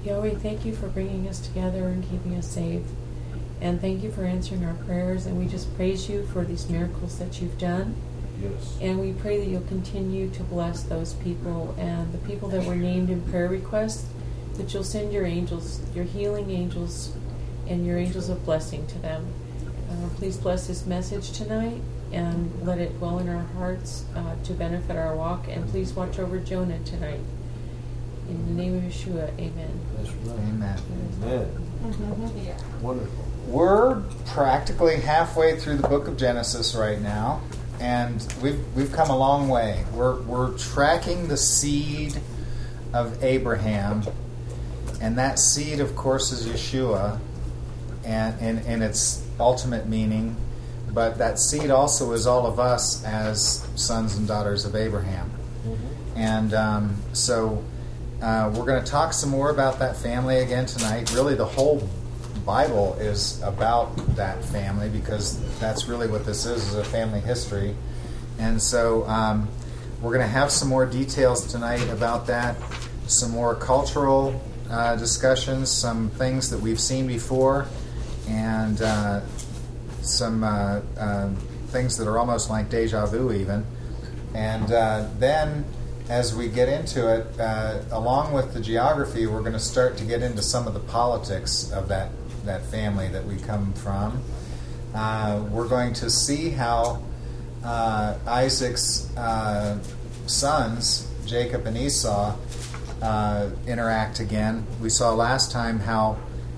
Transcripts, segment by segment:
Yahweh, thank you for bringing us together and keeping us safe. And thank you for answering our prayers. And we just praise you for these miracles that you've done. Yes. And we pray that you'll continue to bless those people and the people that were named in prayer requests, that you'll send your angels, your healing angels, and your angels of blessing to them. Please bless this message tonight and let it dwell in our hearts to benefit our walk. And please watch over Jonah tonight. In the name of Yeshua, amen. That's right. Amen. Amen. Yeah. Wonderful. We're practically halfway through the book of Genesis right now, and we've come a long way. We're tracking the seed of Abraham, and that seed, of course, is Yeshua, and in its ultimate meaning. But that seed also is all of us as sons and daughters of Abraham. Mm-hmm. And so we're going to talk some more about that family again tonight. Really, the whole Bible is about that family, because that's really what this is a family history. And so we're going to have some more details tonight about that, some more cultural discussions, some things that we've seen before, and some things that are almost like deja vu even. And then as we get into it, along with the geography, we're going to start to get into some of the politics of that family that we come from. We're going to see how Isaac's sons, Jacob and Esau, interact again. We saw last time how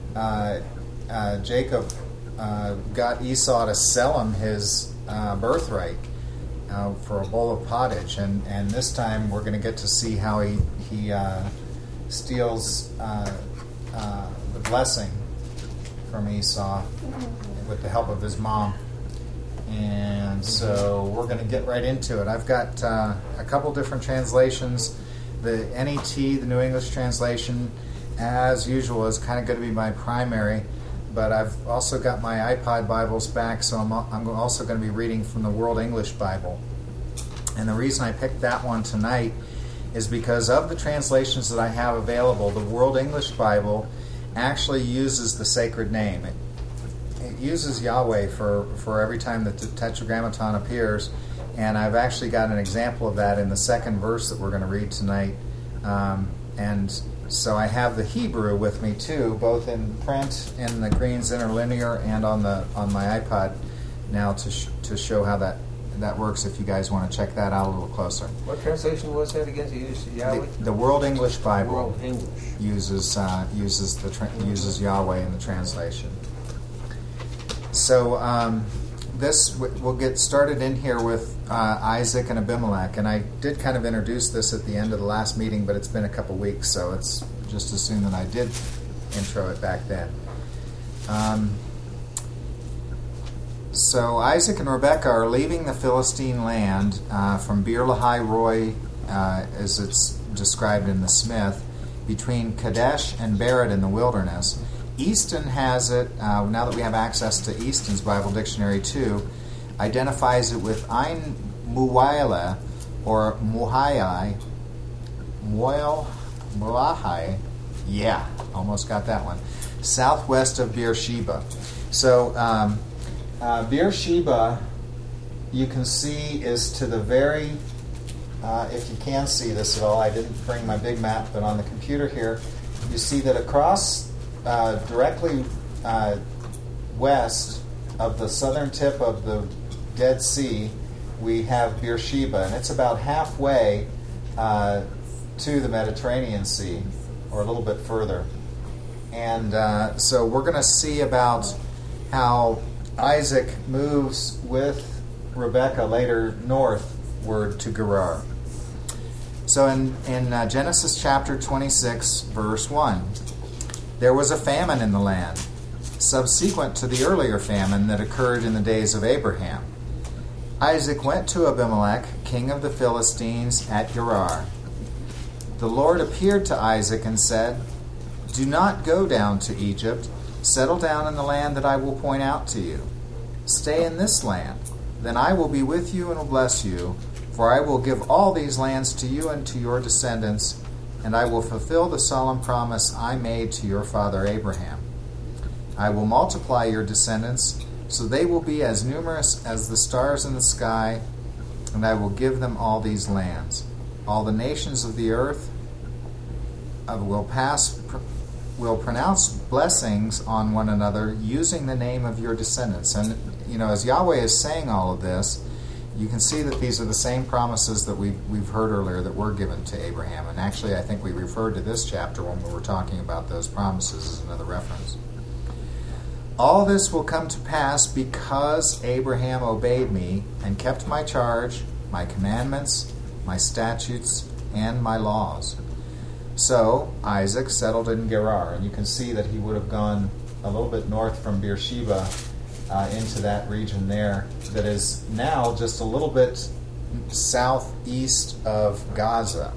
Jacob got Esau to sell him his birthright for a bowl of pottage, and this time we're going to get to see how he steals the blessing from Esau with the help of his mom. And so we're going to get right into it. I've got a couple different translations. The NET, the New English Translation, as usual, is kind of going to be my primary, but I've also got my iPod Bibles back, so I'm also going to be reading from the World English Bible. And the reason I picked that one tonight is because of the translations that I have available, the World English Bible actually uses the sacred name. It uses Yahweh for every time that the Tetragrammaton appears, and I've actually got an example of that in the second verse that we're going to read tonight. And so I have the Hebrew with me too, both in print in the Green's Interlinear and on my iPod now to show how that works. If you guys want to check that out a little closer. What translation was that again? To use Yahweh? The World English Bible World English uses Yahweh in the translation. So we'll get started in here with Isaac and Abimelech, and I did kind of introduce this at the end of the last meeting, but it's been a couple weeks, so it's just as soon that I did intro it back then. So Isaac and Rebekah are leaving the Philistine land from Beer Lahai Roi, as it's described in the Smith, between Kadesh and Bered in the wilderness. Easton has it, now that we have access to Easton's Bible Dictionary too, identifies it with Ein Muwaila, or Muhai, Muahai, yeah, almost got that one, southwest of Beersheba. So Beersheba, you can see, is to the very, if you can see this at all, I didn't bring my big map, but on the computer here, you see that across directly west of the southern tip of the Dead Sea, we have Beersheba, and it's about halfway to the Mediterranean Sea, or a little bit further. And so we're going to see about how Isaac moves with Rebekah later northward to Gerar. So in Genesis chapter 26, verse 1, there was a famine in the land, subsequent to the earlier famine that occurred in the days of Abraham. Isaac went to Abimelech, king of the Philistines, at Gerar. The Lord appeared to Isaac and said, "Do not go down to Egypt. Settle down in the land that I will point out to you. Stay in this land. Then I will be with you and will bless you, for I will give all these lands to you and to your descendants and I will fulfill the solemn promise I made to your father Abraham. I will multiply your descendants, so they will be as numerous as the stars in the sky, and I will give them all these lands. All the nations of the earth will pronounce blessings on one another using the name of your descendants. And, as Yahweh is saying all of this, you can see that these are the same promises that we've heard earlier that were given to Abraham. And actually, I think we referred to this chapter when we were talking about those promises as another reference. All this will come to pass because Abraham obeyed me and kept my charge, my commandments, my statutes, and my laws. So Isaac settled in Gerar, and you can see that he would have gone a little bit north from Beersheba into that region there that is now just a little bit southeast of Gaza.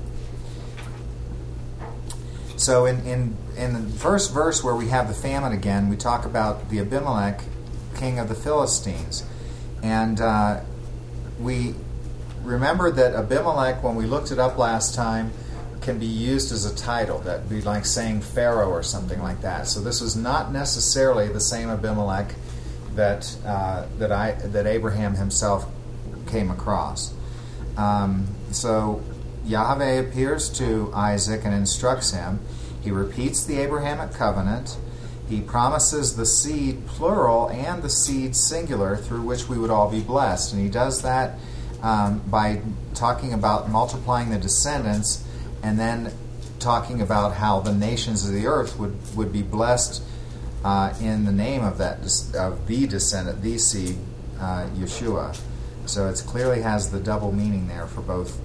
So in the first verse where we have the famine again, we talk about the Abimelech, king of the Philistines. And we remember that Abimelech, when we looked it up last time, can be used as a title. That would be like saying Pharaoh or something like that. So this is not necessarily the same Abimelech that Abraham himself came across. So Yahweh appears to Isaac and instructs him. He repeats the Abrahamic covenant. He promises the seed plural and the seed singular through which we would all be blessed. And he does that by talking about multiplying the descendants and then talking about how the nations of the earth would be blessed in the name of the descendant, the seed, Yeshua. So it clearly has the double meaning there for both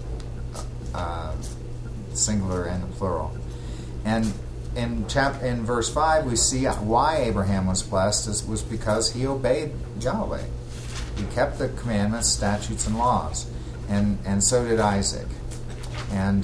singular and the plural. And in verse 5, we see why Abraham was blessed was because he obeyed Yahweh. He kept the commandments, statutes, and laws, and so did Isaac. And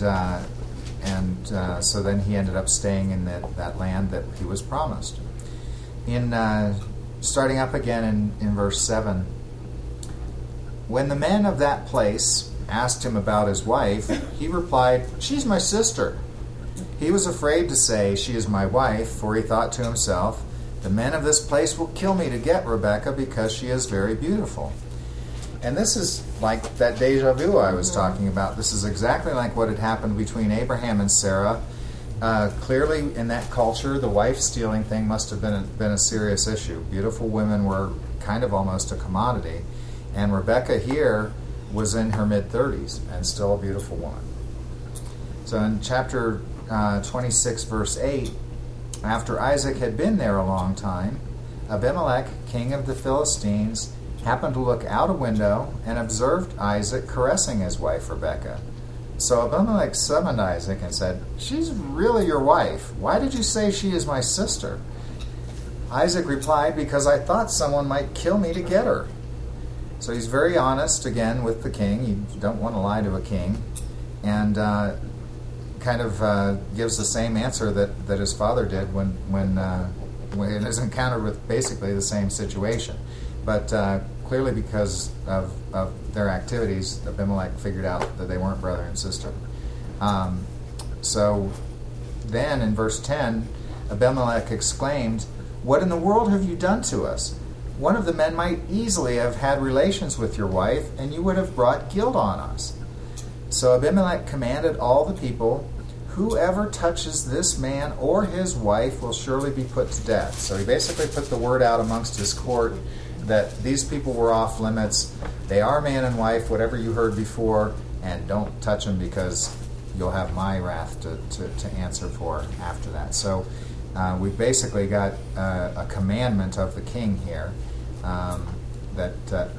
so then he ended up staying in that land that he was promised. Starting up again in verse 7, when the men of that place asked him about his wife, he replied, "She's my sister." He was afraid to say, "She is my wife," for he thought to himself, "The men of this place will kill me to get Rebekah because she is very beautiful." And this is like that deja vu I was talking about. This is exactly like what had happened between Abraham and Sarah. Clearly, in that culture, the wife-stealing thing must have been a serious issue. Beautiful women were kind of almost a commodity. And Rebekah here was in her mid-30s and still a beautiful woman. So in chapter 26, verse 8, after Isaac had been there a long time, Abimelech, king of the Philistines, happened to look out a window and observed Isaac caressing his wife Rebekah. So Abimelech summoned Isaac and said, "She's really your wife. Why did you say she is my sister?" Isaac replied, "Because I thought someone might kill me to get her." So he's very honest again with the king. You don't want to lie to a king. And kind of gives the same answer that his father did when it was encountered with basically the same situation. But clearly because of their activities, Abimelech figured out that they weren't brother and sister. So then in verse 10, Abimelech exclaimed, "What in the world have you done to us? One of the men might easily have had relations with your wife, and you would have brought guilt on us." So Abimelech commanded all the people, "Whoever touches this man or his wife will surely be put to death." So he basically put the word out amongst his court that these people were off limits. They are man and wife, whatever you heard before, and don't touch them because you'll have my wrath to answer for after that. So we've basically got a commandment of the king here that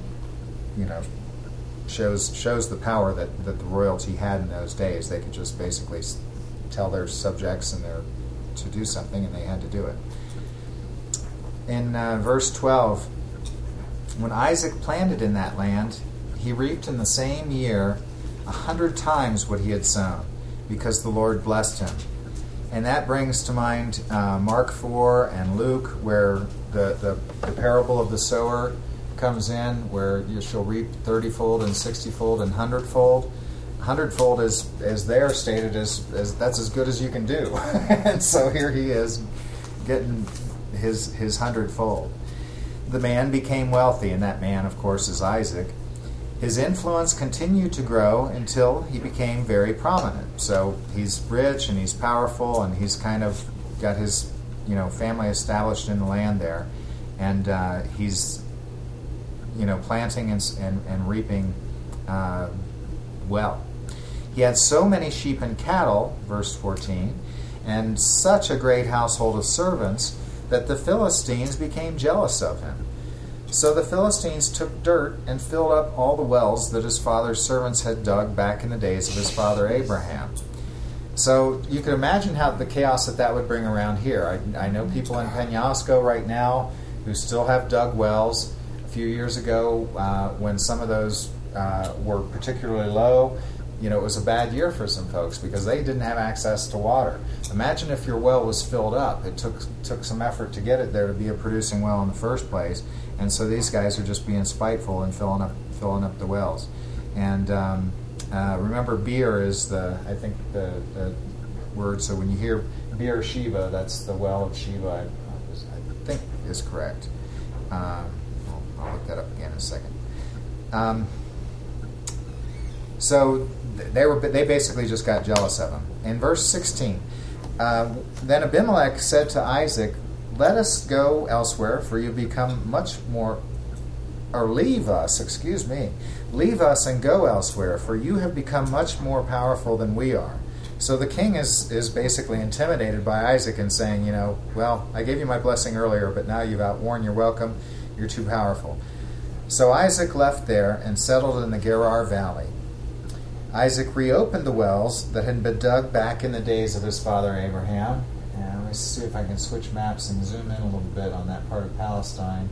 shows the power that the royalty had in those days. They could just basically tell their subjects to do something, and they had to do it. In verse 12, when Isaac planted in that land, he reaped in the same year 100 times what he had sown, because the Lord blessed him. And that brings to mind Mark 4 and Luke, where the parable of the sower comes in, where you shall reap 30-fold and 60-fold and 100-fold. hundredfold is, as they're stated, as that's as good as you can do. And so here he is getting his hundredfold. The man became wealthy, and that man, of course, is Isaac. His influence continued to grow until he became very prominent. So he's rich and he's powerful, and he's kind of got his family established in the land there, and he's planting and reaping well. He had so many sheep and cattle, verse 14, and such a great household of servants that the Philistines became jealous of him. So the Philistines took dirt and filled up all the wells that his father's servants had dug back in the days of his father Abraham. So you can imagine how the chaos that would bring around here. I know people in Penasco right now who still have dug wells. A few years ago, when some of those were particularly low, it was a bad year for some folks because they didn't have access to water. Imagine if your well was filled up. It took some effort to get it there to be a producing well in the first place, and so these guys are just being spiteful and filling up the wells. And remember, Beer is the word. So when you hear Beer Sheba, that's the well of Sheba. I think is correct. I'll look that up again in a second. So they basically just got jealous of him. In verse 16, then Abimelech said to Isaac, "Let us go elsewhere, for you become much more, or leave us and go elsewhere, for you have become much more powerful than we are." So the king is basically intimidated by Isaac and saying, well, I gave you my blessing earlier, but now you've outworn your welcome. You're too powerful. So Isaac left there and settled in the Gerar Valley. Isaac reopened the wells that had been dug back in the days of his father Abraham. And let me see if I can switch maps and zoom in a little bit on that part of Palestine.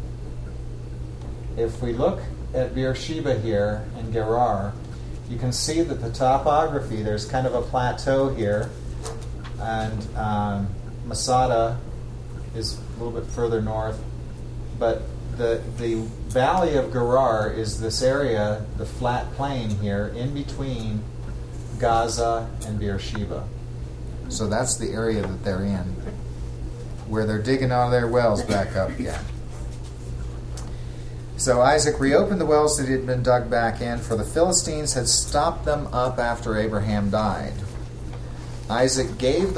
If we look at Beersheba here in Gerar, you can see that the topography, there's kind of a plateau here, and Masada is a little bit further north, but the valley of Gerar is this area, the flat plain here, in between Gaza and Beersheba. So that's the area that they're in, where they're digging all their wells back up again. So Isaac reopened the wells that had been dug back in, for the Philistines had stopped them up after Abraham died. Isaac gave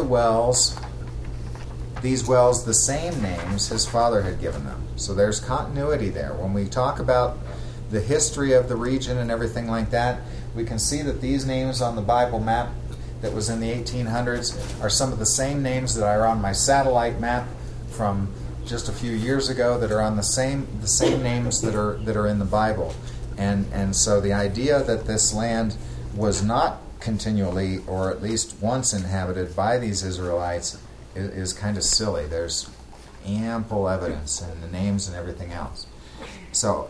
these wells the same names his father had given them. So there's continuity there. When we talk about the history of the region and everything like that, we can see that these names on the Bible map that was in the 1800s are some of the same names that are on my satellite map from just a few years ago that are on the same names that are in the Bible. And so the idea that this land was not continually, or at least once, inhabited by these Israelites is kind of silly. There's ample evidence in the names and everything else. So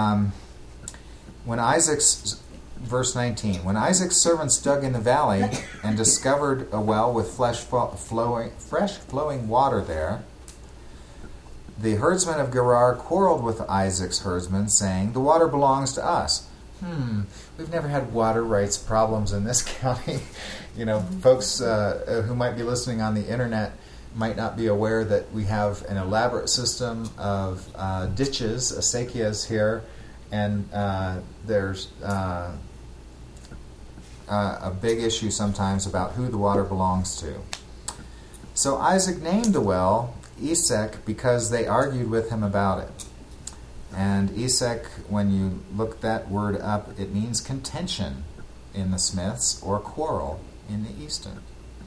verse 19, when Isaac's servants dug in the valley and discovered a well with fresh flowing water there, the herdsmen of Gerar quarreled with Isaac's herdsmen, saying, "The water belongs to us." We've never had water rights problems in this county. Folks who might be listening on the internet might not be aware that we have an elaborate system of ditches, acequias here, and there's a big issue sometimes about who the water belongs to. So Isaac named the well Esek because they argued with him about it. And Esek, when you look that word up, it means contention in the Smiths or quarrel in the Easton.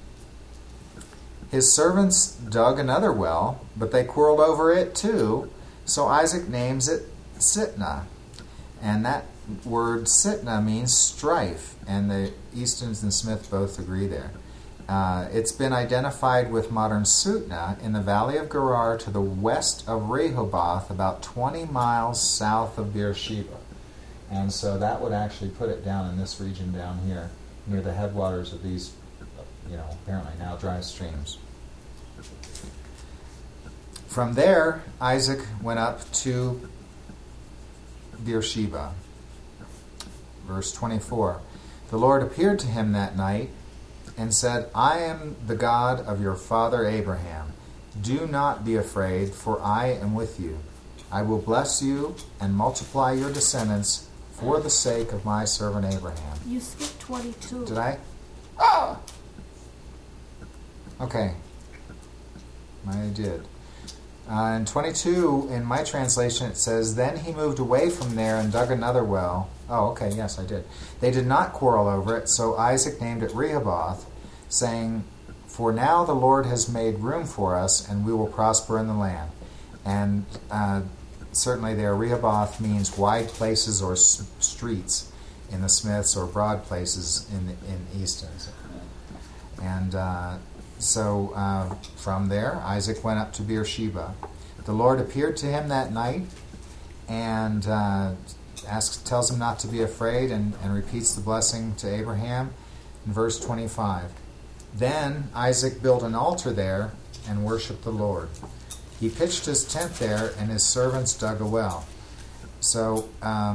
His servants dug another well, but they quarreled over it too, so Isaac names it Sitnah. And that word Sitnah means strife, and the Eastons and Smith both agree there. It's been identified with modern Sutna in the valley of Gerar to the west of Rehoboth, about 20 miles south of Beersheba. And so that would actually put it down in this region down here, near the headwaters of these, apparently now dry streams. From there, Isaac went up to Beersheba. Verse 24. The Lord appeared to him that night and said, I am the God of your father Abraham. Do not be afraid, for I am with you. I will bless you and multiply your descendants for the sake of my servant Abraham. You skipped 22. Did I? Ah! Okay. I did. In 22, in my translation, it says, Then he moved away from there and dug another well. Oh, okay, yes, I did. They did not quarrel over it, so Isaac named it Rehoboth, saying, For now the Lord has made room for us, and we will prosper in the land. And certainly there, Rehoboth means wide places or streets in the Smiths, or broad places in Easton's. And so from there, Isaac went up to Beersheba. The Lord appeared to him that night and tells him not to be afraid, and repeats the blessing to Abraham in verse 25. Then Isaac built an altar there and worshipped the Lord. He pitched his tent there, and his servants dug a well. So,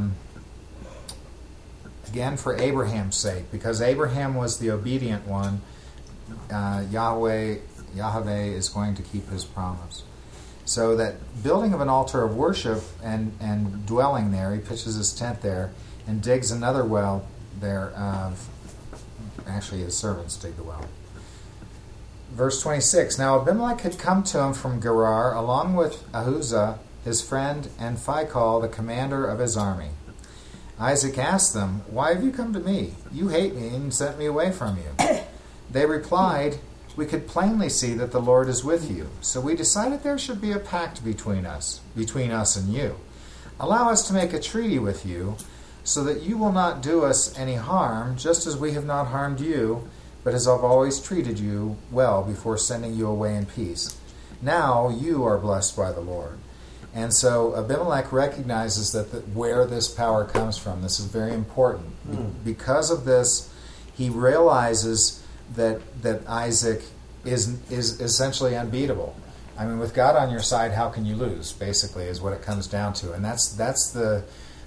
again, for Abraham's sake, because Abraham was the obedient one, Yahweh is going to keep his promise. So that building of an altar of worship and dwelling there, he pitches his tent there and digs another well there. Actually, his servants dig the well. Verse 26, Now Abimelech had come to him from Gerar, along with Ahuzah, his friend, and Phicol, the commander of his army. Isaac asked them, Why have you come to me? You hate me and sent me away from you. They replied, We could plainly see that the Lord is with you, so we decided there should be a pact between us and you. Allow us to make a treaty with you, so that you will not do us any harm, just as we have not harmed you, but as I've always treated you well before sending you away in peace. Now you are blessed by the Lord. And so Abimelech recognizes that where this power comes from. This is very important. Because of this, he realizes that Isaac is essentially unbeatable. I mean, with God on your side, how can you lose? Basically, is what it comes down to, and that's the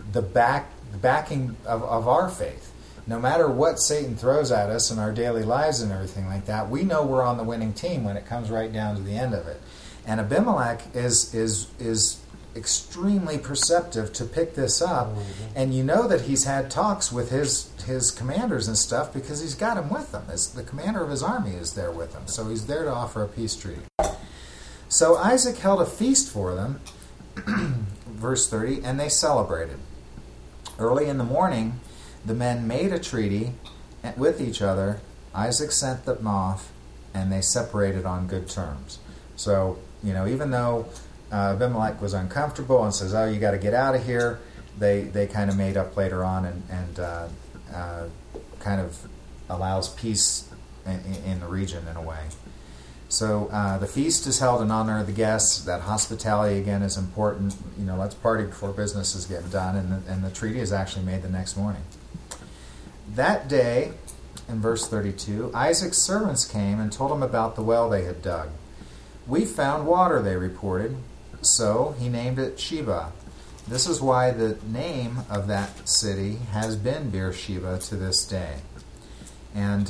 backing of our faith. No matter what Satan throws at us in our daily lives and everything like that, we know we're on the winning team when it comes right down to the end of it. And Abimelech is extremely perceptive to pick this up, and you know that he's had talks with his commanders and stuff because he's got him with him. The commander of his army is there with him, so he's there to offer a peace treaty. So Isaac held a feast for them, verse 30, and they celebrated. Early in the morning, the men made a treaty with each other. Isaac sent them off, and they separated on good terms. So, even though Abimelech was uncomfortable and says, "Oh, you got to get out of here," they kind of made up later on and kind of allows peace in the region in a way. So the feast is held in honor of the guests. That hospitality again is important. Let's party before business is getting done, and the treaty is actually made the next morning. That day, in verse 32, Isaac's servants came and told him about the well they had dug. "We found water," they reported. So he named it Sheba. This is why the name of that city has been Beersheba to this day. And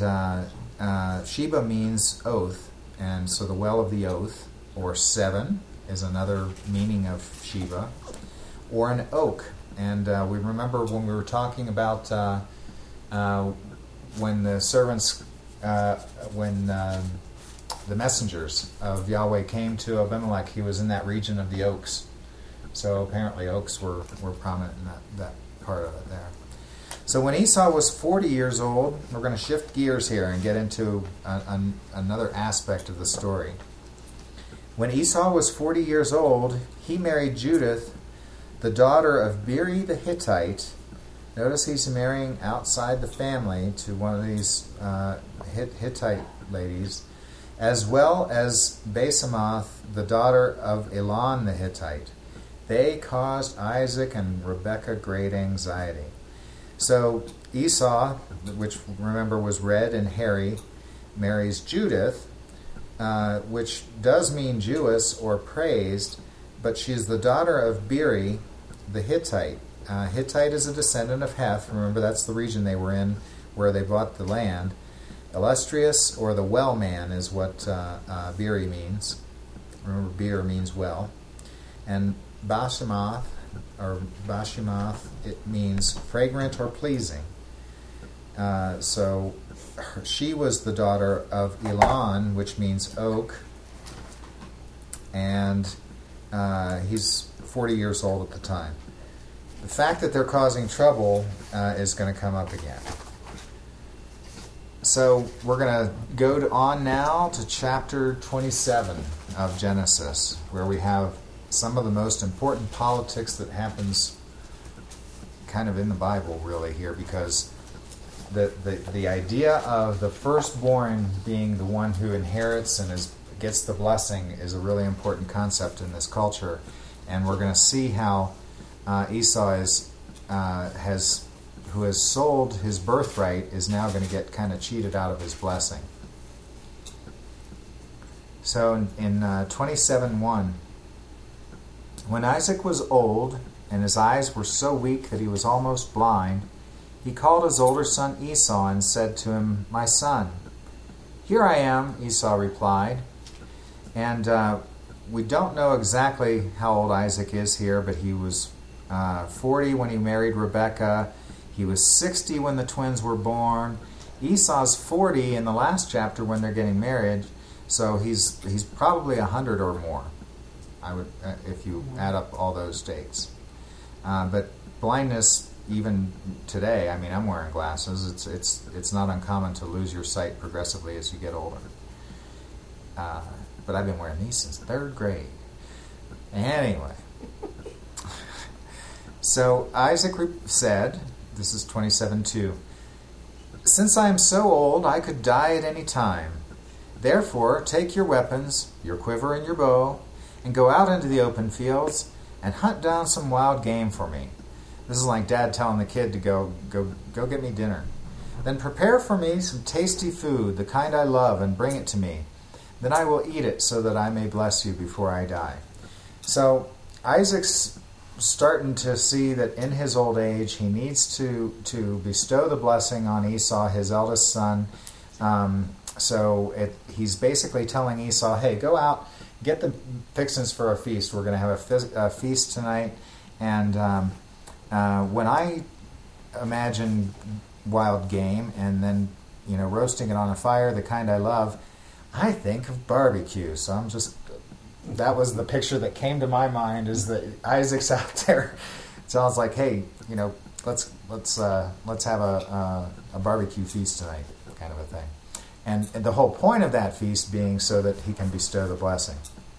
Sheba means oath, and so the well of the oath, or seven, is another meaning of Sheba, or an oak. And we remember when we were talking about when the servants, when the messengers of Yahweh came to Abimelech, he was in that region of the oaks. So apparently oaks were prominent in that part of it there. So when Esau was 40 years old, we're going to shift gears here and get into another aspect of the story. When Esau was 40 years old, he married Judith, the daughter of Beeri the Hittite. Notice he's marrying outside the family to one of these Hittite ladies, as well as Basemath, the daughter of Elon the Hittite. They caused Isaac and Rebekah great anxiety. So Esau, which remember was red and hairy, marries Judith, which does mean Jewess or praised, but she's the daughter of Beeri the Hittite. Hittite is a descendant of Heth. Remember, that's the region they were in, where they bought the land. Illustrious, or the well man, is what Beeri means. Remember, Beer means well. And Bashemath, it means fragrant or pleasing. So she was the daughter of Elon, which means oak. And he's 40 years old at the time. The fact that they're causing trouble is going to come up again. So we're going to go on now to chapter 27 of Genesis, where we have some of the most important politics that happens kind of in the Bible, really, here, because the idea of the firstborn being the one who inherits and gets the blessing is a really important concept in this culture. And we're going to see how Esau who has sold his birthright, is now going to get kind of cheated out of his blessing. So in 27:1, when Isaac was old and his eyes were so weak that he was almost blind, he called his older son Esau and said to him, "My son." "Here I am," Esau replied. And we don't know exactly how old Isaac is here, but he was 40 when he married Rebekah. He was 60 when the twins were born. Esau's 40 in the last chapter when they're getting married, so he's probably 100 or more. I would, if you add up all those dates. But blindness, even today, I mean, I'm wearing glasses. It's not uncommon to lose your sight progressively as you get older. But I've been wearing these since 3rd grade. Anyway, so Isaac said, this is 27:2, "Since I am so old, I could die at any time. Therefore, take your weapons, your quiver and your bow, and go out into the open fields and hunt down some wild game for me." This is like Dad telling the kid to go get me dinner. "Then prepare for me some tasty food, the kind I love, and bring it to me. Then I will eat it so that I may bless you before I die." So Isaac's starting to see that in his old age he needs to bestow the blessing on Esau, his eldest son. He's basically telling Esau, "Hey, go out, get the fixings for a feast. We're going to have a feast tonight. And when I imagine wild game and then roasting it on a fire, the kind I love, I think of barbecue." So that was the picture that came to my mind, is that Isaac's out there. It sounds like, "Hey, let's have a barbecue feast tonight," kind of a thing. And the whole point of that feast being so that he can bestow the blessing.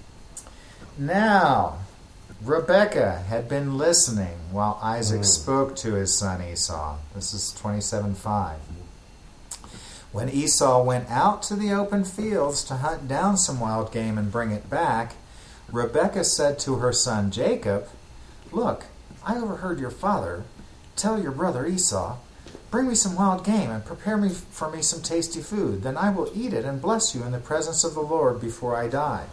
Now, Rebekah had been listening while Isaac spoke to his son Esau. This is 27:5. When Esau went out to the open fields to hunt down some wild game and bring it back, Rebekah said to her son Jacob, "Look, I overheard your father tell your brother Esau, 'Bring me some wild game and prepare for me some tasty food. Then I will eat it and bless you in the presence of the Lord before I die.'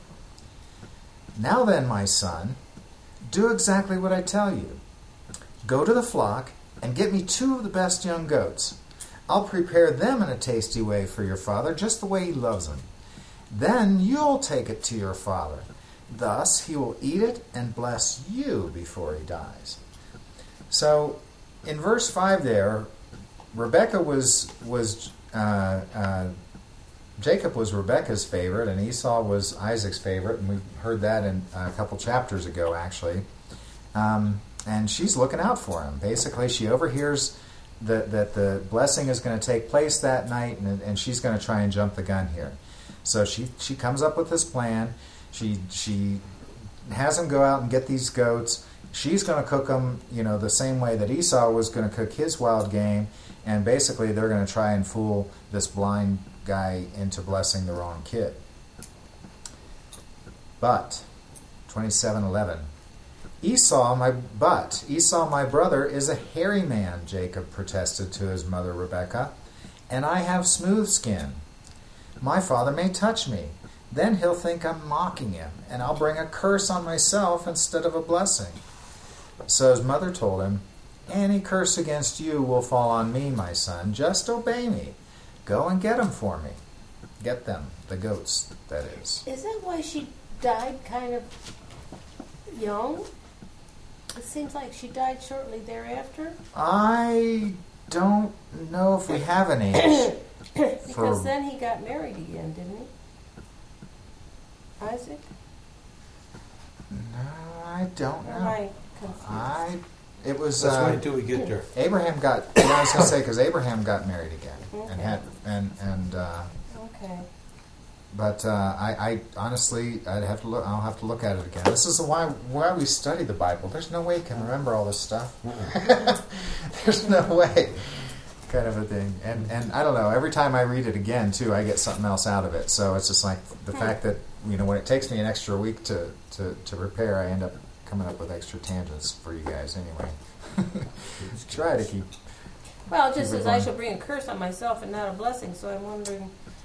Now then, my son, do exactly what I tell you. Go to the flock and get me 2 of the best young goats. I'll prepare them in a tasty way for your father, just the way he loves them. Then you'll take it to your father. Thus he will eat it and bless you before he dies." So in verse 5 there, Rebekah Jacob was Rebekah's favorite, and Esau was Isaac's favorite, and we heard that in a couple chapters ago, actually. And she's looking out for him. Basically, she overhears that the blessing is going to take place that night, and she's going to try and jump the gun here. So she comes up with this plan. She has him go out and get these goats. She's going to cook them, the same way that Esau was going to cook his wild game, and basically they're going to try and fool this blind guy into blessing the wrong kid. But 27:11. Esau, my brother, is a hairy man, Jacob protested to his mother Rebekah, and I have smooth skin. My father may touch me. Then he'll think I'm mocking him, and I'll bring a curse on myself instead of a blessing. So his mother told him, Any curse against you will fall on me, my son. Just obey me. Go and get them for me. Get them, the goats, that is. Is that why she died kind of young? It seems like she died shortly thereafter. I don't know if we have an age. Because then he got married again, didn't he? Isaac? No, I don't Or am know. I confused? It was Let's wait until we get there. Abraham got. Yeah, I was going to say because Abraham got married again Okay. and had Okay. But I honestly, I'll have to look at it again. This is why we study the Bible. There's no way you can remember all this stuff. There's no way, kind of a thing. And I don't know. Every time I read it again, too, I get something else out of it. So it's just like the fact that when it takes me an extra week to prepare, I end up coming up with extra tangents for you guys anyway. Try to keep. Well, it just keep it says I going. shall bring a curse on myself and not a blessing. So I'm wondering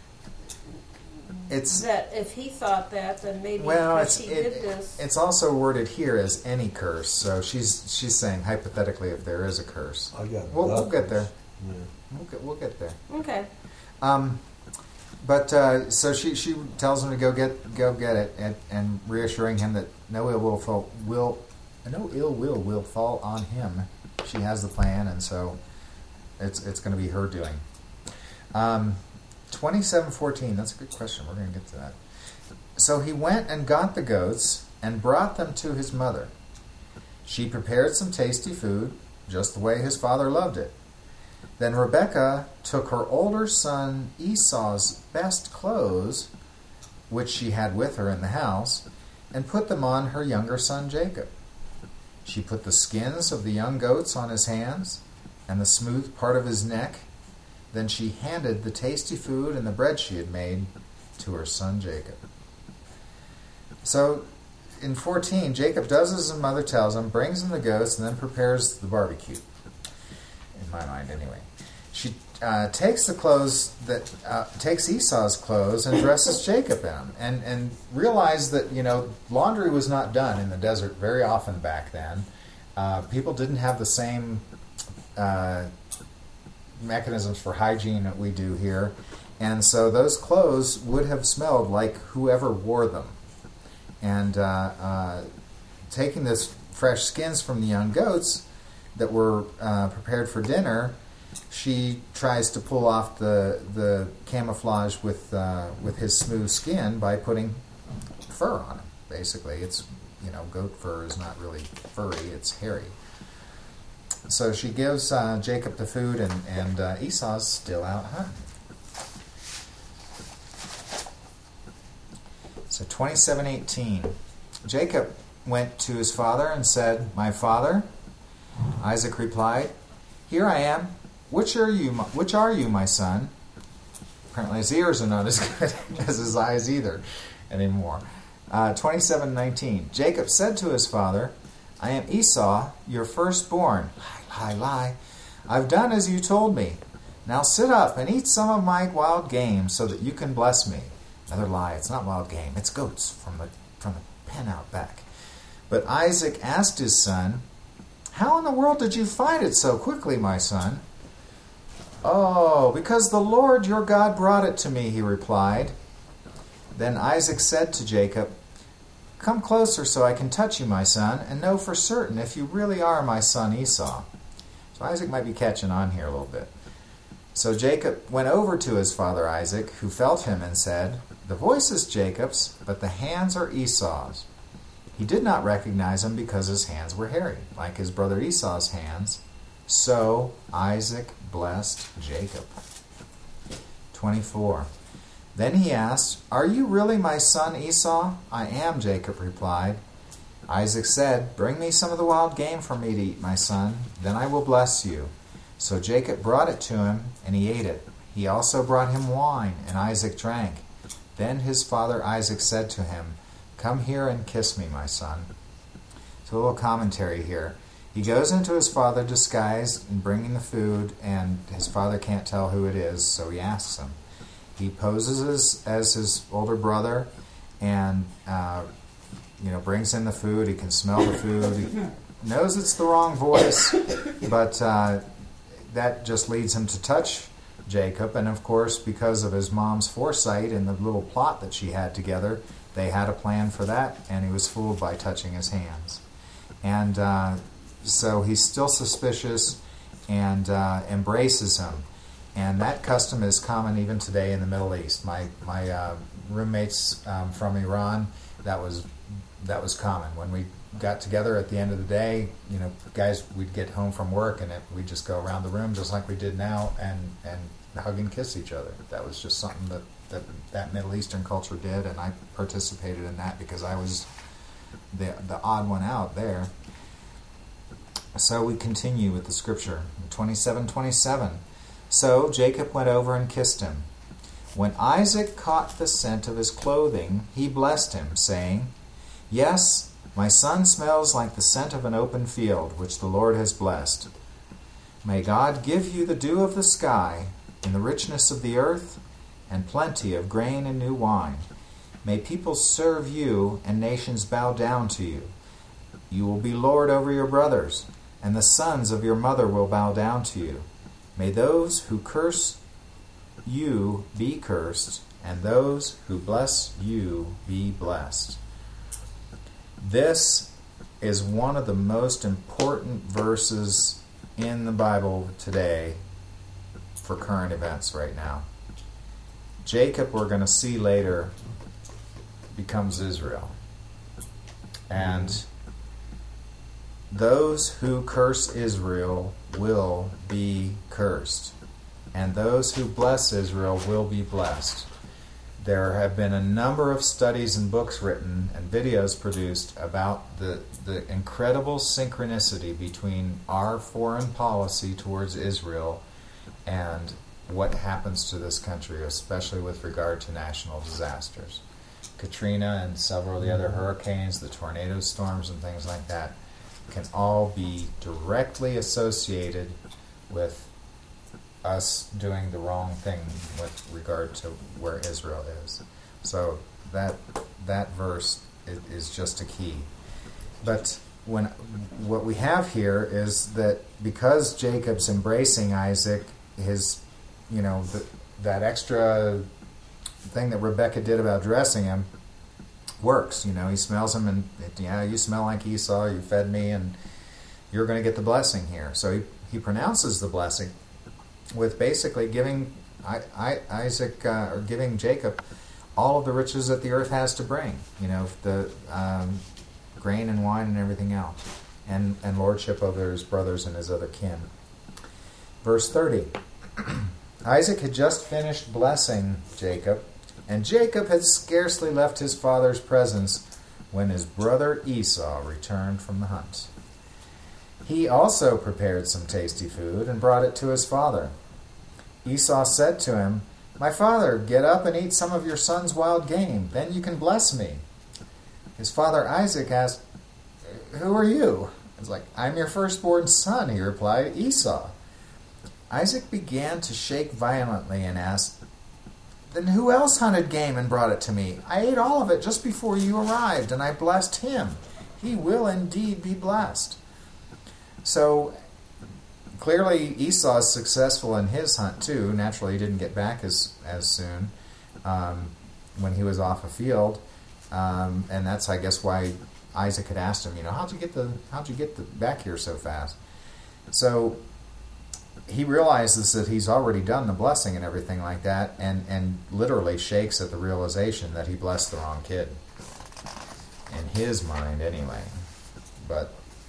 It's that if he thought that, then maybe Well, because he did this. it's also worded here as any curse. So she's saying hypothetically if there is a curse. I got We'll get there. Yeah. We'll get there. Okay. But so she tells him to go get it, and reassuring him that no ill will fall on him. She has the plan, and so it's going to be her doing. 27:14. That's a good question. We're going to get to that. So he went and got the goats and brought them to his mother. She prepared some tasty food, just the way his father loved it. Then Rebekah took her older son Esau's best clothes, which she had with her in the house, and put them on her younger son Jacob. She put the skins of the young goats on his hands and the smooth part of his neck. Then she handed the tasty food and the bread she had made to her son Jacob. So in 14, Jacob does as his mother tells him, brings him the goats, and then prepares the barbecue. In my mind, anyway. She takes the clothes takes Esau's clothes and dresses Jacob in them, and realized that laundry was not done in the desert very often back then. People didn't have the same mechanisms for hygiene that we do here, and so those clothes would have smelled like whoever wore them. And taking this fresh skins from the young goats that were prepared for dinner, she tries to pull off the camouflage with his smooth skin by putting fur on him. Basically, it's goat fur is not really furry; it's hairy. So she gives Jacob the food, and Esau's still out hunting. So 27:18. Jacob went to his father and said, "My father?" Isaac replied, "Here I am. Which are you, my son?" Apparently his ears are not as good as his eyes either anymore. 27:19. Jacob said to his father, "I am Esau, your firstborn." Lie. "I've done as you told me. Now sit up and eat some of my wild game so that you can bless me." Another lie. It's not wild game. It's goats from the pen out back. But Isaac asked his son, "How in the world did you find it so quickly, my son?" "Oh, because the Lord your God brought it to me," he replied. Then Isaac said to Jacob, "Come closer so I can touch you, my son, and know for certain if you really are my son Esau." So Isaac might be catching on here a little bit. So Jacob went over to his father Isaac, who felt him and said, "The voice is Jacob's, but the hands are Esau's." He did not recognize him because his hands were hairy, like his brother Esau's hands. So Isaac blessed Jacob. 24. Then he asked, "Are you really my son Esau?" "I am," Jacob replied. Isaac said, "Bring me some of the wild game for me to eat, my son. Then I will bless you." So Jacob brought it to him, and he ate it. He also brought him wine, and Isaac drank. Then his father Isaac said to him, "Come here and kiss me, my son." So a little commentary here. He goes into his father disguised and bringing the food, and his father can't tell who it is, so he asks him. He poses as his older brother, and brings in the food. He can smell the food. knows it's the wrong voice, but that just leads him to touch Jacob. And of course, because of his mom's foresight and the little plot that she had together, they had a plan for that, and he was fooled by touching his hands. And so he's still suspicious and embraces him. And that custom is common even today in the Middle East. My roommates from Iran, that was common. When we got together at the end of the day, guys, we'd get home from work and we'd just go around the room just like we did now and hug and kiss each other. That was just something that Middle Eastern culture did, and I participated in that because I was the odd one out there. So we continue with the scripture. 27:27. So Jacob went over and kissed him. When Isaac caught the scent of his clothing, he blessed him, saying, "Yes, my son smells like the scent of an open field, which the Lord has blessed. May God give you the dew of the sky, in the richness of the earth, and plenty of grain and new wine. May people serve you, and nations bow down to you. You will be lord over your brothers, and the sons of your mother will bow down to you. May those who curse you be cursed, and those who bless you be blessed." This is one of the most important verses in the Bible today for current events right now. Jacob, we're going to see later, becomes Israel. And those who curse Israel will be cursed, and those who bless Israel will be blessed. There have been a number of studies and books written and videos produced about the incredible synchronicity between our foreign policy towards Israel and what happens to this country, especially with regard to national disasters. Katrina and several of the other hurricanes, the tornado storms and things like that, can all be directly associated with us doing the wrong thing with regard to where Israel is. So that verse is just a key. But what we have here is that because Jacob's embracing Isaac, his that extra thing that Rebecca did about dressing him works. He smells him, and you smell like Esau. You fed me, and you're going to get the blessing here. So he pronounces the blessing with basically giving Isaac or giving Jacob all of the riches that the earth has to bring. The grain and wine and everything else, and lordship over his brothers and his other kin. Verse 30. Isaac had just finished blessing Jacob, and Jacob had scarcely left his father's presence when his brother Esau returned from the hunt. He also prepared some tasty food and brought it to his father. Esau said to him, "My father, get up and eat some of your son's wild game, then you can bless me." His father Isaac asked, "Who are you?" It's like, "I'm your firstborn son," he replied, "Esau." Isaac began to shake violently and asked, "Then who else hunted game and brought it to me? I ate all of it just before you arrived, and I blessed him. He will indeed be blessed." So clearly Esau is successful in his hunt too. Naturally, he didn't get back as soon when he was off a field, and that's, I guess, why Isaac had asked him, how'd you get back here so fast? So he realizes that he's already done the blessing and everything like that, and literally shakes at the realization that he blessed the wrong kid. In his mind, anyway. But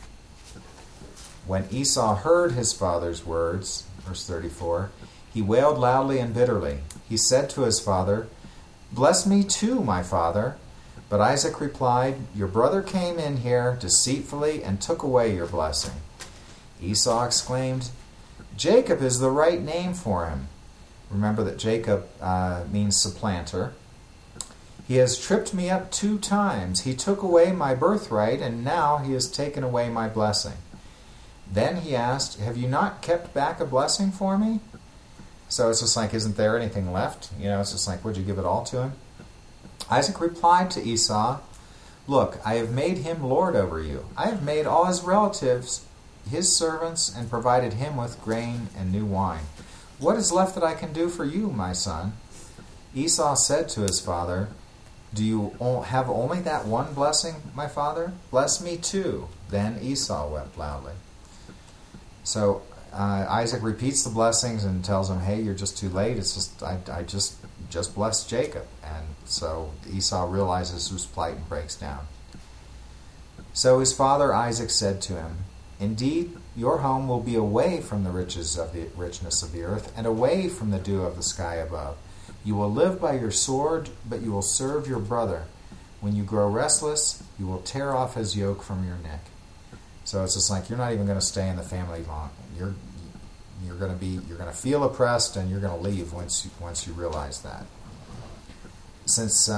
when Esau heard his father's words, verse 34, he wailed loudly and bitterly. He said to his father, "Bless me too, my father." But Isaac replied, "Your brother came in here deceitfully and took away your blessing." Esau exclaimed, "Jacob is the right name for him." Remember that Jacob means supplanter. "He has tripped me up 2 times. He took away my birthright, and now he has taken away my blessing." Then he asked, "Have you not kept back a blessing for me?" So it's just like, isn't there anything left? It's just like, would you give it all to him? Isaac replied to Esau, Look, I have made him lord over you. I have made all his relatives his servants and provided him with grain and new wine. What is left that I can do for you, my son?" Esau said to his father, "Do you have only that one blessing, my father? Bless me too." Then Esau wept loudly. So Isaac repeats the blessings and tells him, "Hey, you're just too late. It's just I just blessed Jacob." And so Esau realizes his plight and breaks down. So his father Isaac said to him, "Indeed, your home will be away from the richness of the earth, and away from the dew of the sky above. You will live by your sword, but you will serve your brother. When you grow restless, you will tear off his yoke from your neck." So it's just like, you're not even going to stay in the family long. You're going to feel oppressed, and you're going to leave once you realize that. Since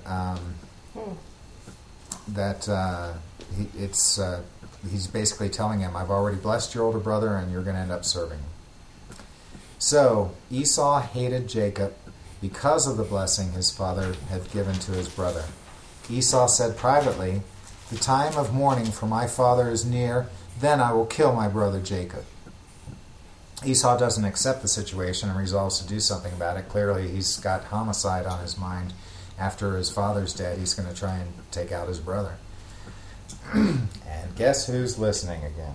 he's basically telling him, "I've already blessed your older brother, and you're going to end up serving him." So Esau hated Jacob because of the blessing his father had given to his brother. Esau said privately, "The time of mourning for my father is near, then I will kill my brother Jacob." Esau doesn't accept the situation and resolves to do something about it. Clearly, he's got homicide on his mind. After his father's dead, he's going to try and take out his brother. And guess who's listening again?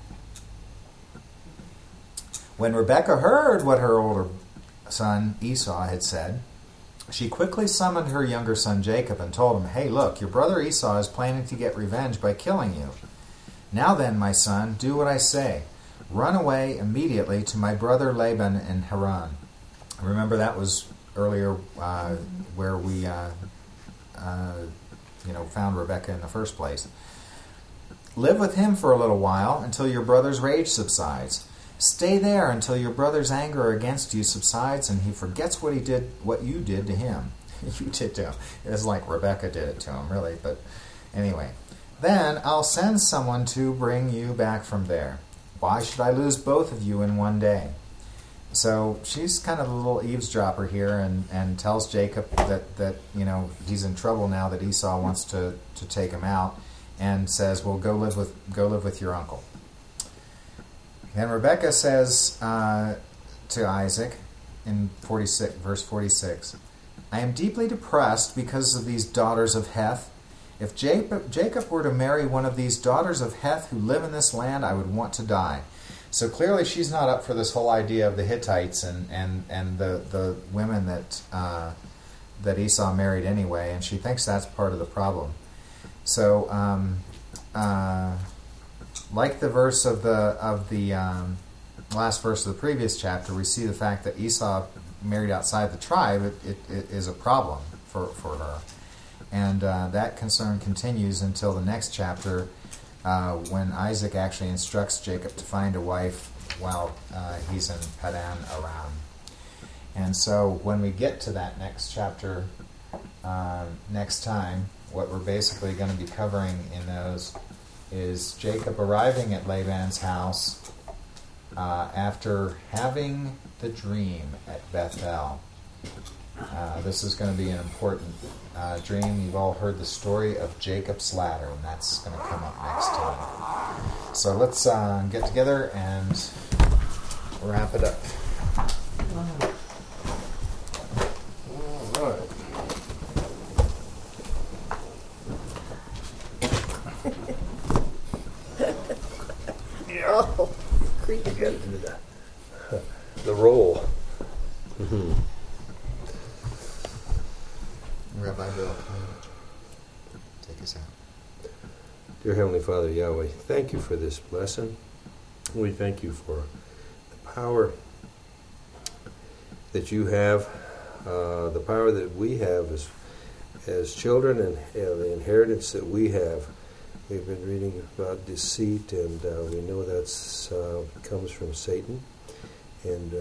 When Rebekah heard what her older son Esau had said, she quickly summoned her younger son Jacob and told him, "Hey, look, your brother Esau is planning to get revenge by killing you. Now then, my son, do what I say. Run away immediately to my brother Laban in Haran." Remember, that was earlier where we found Rebekah in the first place. "Live with him for a little while until your brother's rage subsides. Stay there until your brother's anger against you subsides and he forgets what you did to him." You did to him. It's like Rebekah did it to him, really. But anyway, "Then I'll send someone to bring you back from there. Why should I lose both of you in one day?" So she's kind of a little eavesdropper here, and tells Jacob that he's in trouble now that Esau wants to take him out, and says, "Well, go live with your uncle." Then Rebekah says to Isaac in verse 46, "I am deeply depressed because of these daughters of Heth. If Jacob were to marry one of these daughters of Heth who live in this land, I would want to die." So clearly she's not up for this whole idea of the Hittites and the women that Esau married anyway, and she thinks that's part of the problem. So like the verse of the last verse of the previous chapter, we see the fact that Esau married outside the tribe. It is a problem for her, and that concern continues until the next chapter, when Isaac actually instructs Jacob to find a wife while he's in Padan Aram. And so when we get to that next chapter next time, what we're basically going to be covering in those is Jacob arriving at Laban's house after having the dream at Bethel. This is going to be an important dream. You've all heard the story of Jacob's ladder, and that's going to come up next time. So let's get together and wrap it up. All right. Oh, creepy. Get into the roll. Mm-hmm. Rabbi Bill, take us out. Dear Heavenly Father, Yahweh, thank you for this lesson. We thank you for the power that you have, the power that we have as children, and the inheritance that we have. We've been reading about deceit, and we know that's comes from Satan. And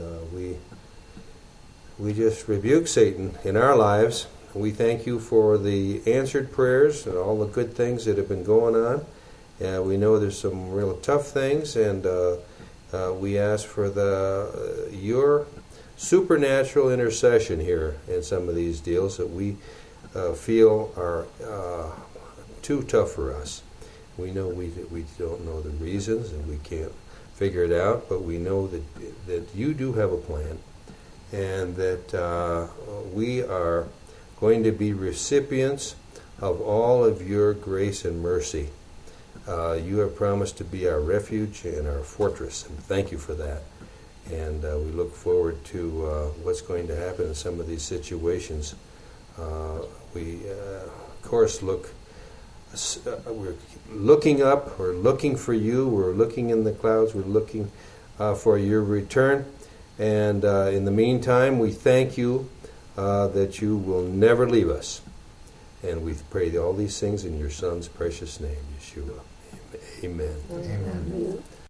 we just rebuke Satan in our lives. We thank you for the answered prayers and all the good things that have been going on. We know there's some real tough things, and we ask for your supernatural intercession here in some of these deals that we feel are too tough for us. We know we don't know the reasons and we can't figure it out, but we know that you do have a plan, and that we are going to be recipients of all of your grace and mercy. You have promised to be our refuge and our fortress, and thank you for that. And we look forward to what's going to happen in some of these situations. We, of course, we're looking up, we're looking for you, we're looking in the clouds, we're looking for your return. And in the meantime, we thank you that you will never leave us. And we pray all these things in your Son's precious name, Yeshua. Amen. Amen.